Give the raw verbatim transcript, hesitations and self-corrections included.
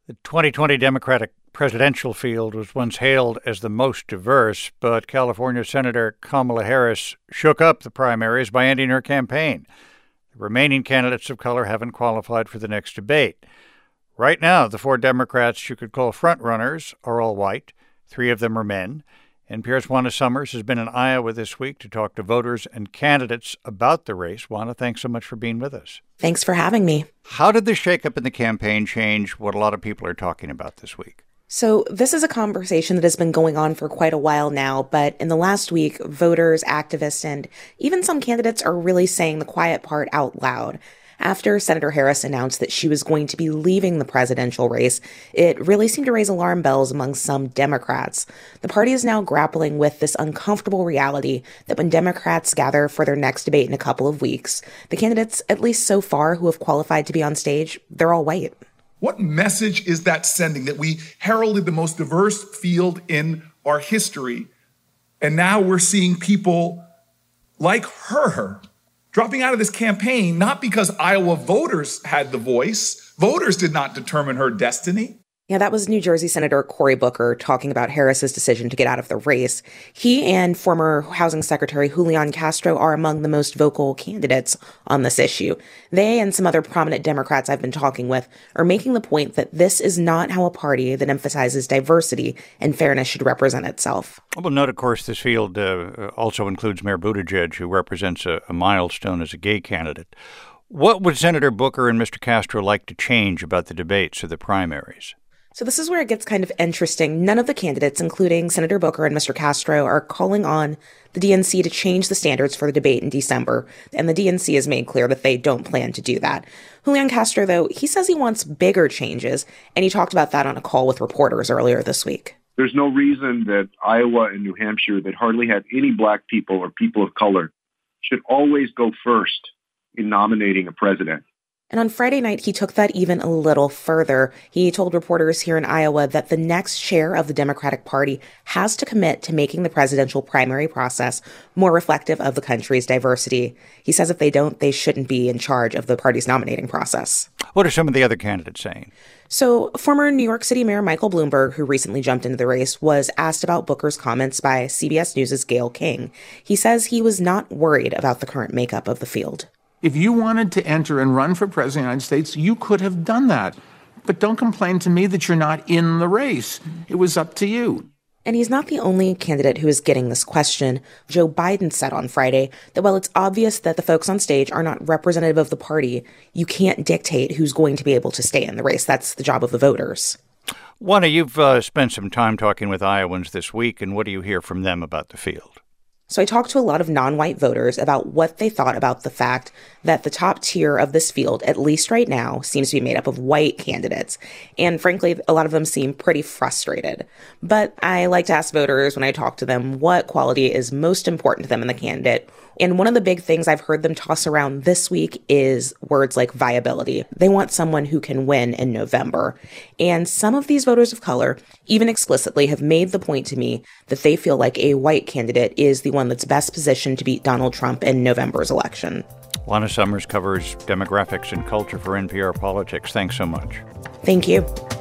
The twenty twenty Democratic presidential field was once hailed as the most diverse, but California Senator Kamala Harris shook up the primaries by ending her campaign. The remaining candidates of color haven't qualified for the next debate. Right now, the four Democrats you could call frontrunners are all white. Three of them are men. N P R's Juana Summers has been in Iowa this week to talk to voters and candidates about the race. Juana, thanks so much for being with us. Thanks for having me. How did the shakeup in the campaign change what a lot of people are talking about this week? So this is a conversation that has been going on for quite a while now, but in the last week, voters, activists, and even some candidates are really saying the quiet part out loud. After Senator Harris announced that she was going to be leaving the presidential race, it really seemed to raise alarm bells among some Democrats. The party is now grappling with this uncomfortable reality that when Democrats gather for their next debate in a couple of weeks, the candidates, at least so far, who have qualified to be on stage, they're all white. What message is that sending, that we heralded the most diverse field in our history, and now we're seeing people like her dropping out of this campaign, not because Iowa voters had the voice. Voters did not determine her destiny. Yeah, that was New Jersey Senator Cory Booker talking about Harris's decision to get out of the race. He and former Housing Secretary Julian Castro are among the most vocal candidates on this issue. They and some other prominent Democrats I've been talking with are making the point that this is not how a party that emphasizes diversity and fairness should represent itself. Well, note, of course, this field uh, also includes Mayor Buttigieg, who represents a, a milestone as a gay candidate. What would Senator Booker and Mister Castro like to change about the debates or the primaries? So this is where it gets kind of interesting. None of the candidates, including Senator Booker and Mister Castro, are calling on the D N C to change the standards for the debate in December, and the D N C has made clear that they don't plan to do that. Julian Castro, though, he says he wants bigger changes, and he talked about that on a call with reporters earlier this week. There's no reason that Iowa and New Hampshire, that hardly have any black people or people of color, should always go first in nominating a president. And on Friday night, he took that even a little further. He told reporters here in Iowa that the next chair of the Democratic Party has to commit to making the presidential primary process more reflective of the country's diversity. He says if they don't, they shouldn't be in charge of the party's nominating process. What are some of the other candidates saying? So former New York City Mayor Michael Bloomberg, who recently jumped into the race, was asked about Booker's comments by C B S News' Gayle King. He says he was not worried about the current makeup of the field. If you wanted to enter and run for president of the United States, you could have done that. But don't complain to me that you're not in the race. It was up to you. And he's not the only candidate who is getting this question. Joe Biden said on Friday that while it's obvious that the folks on stage are not representative of the party, you can't dictate who's going to be able to stay in the race. That's the job of the voters. Juana, you've uh, spent some time talking with Iowans this week, and what do you hear from them about the field? So I talked to a lot of non-white voters about what they thought about the fact that the top tier of this field, at least right now, seems to be made up of white candidates. And frankly, a lot of them seem pretty frustrated. But I like to ask voters when I talk to them what quality is most important to them in the candidate. And one of the big things I've heard them toss around this week is words like viability. They want someone who can win in November. And some of these voters of color, even explicitly, have made the point to me that they feel like a white candidate is the one that's best positioned to beat Donald Trump in November's election. Juana Summers covers demographics and culture for N P R Politics. Thanks so much. Thank you.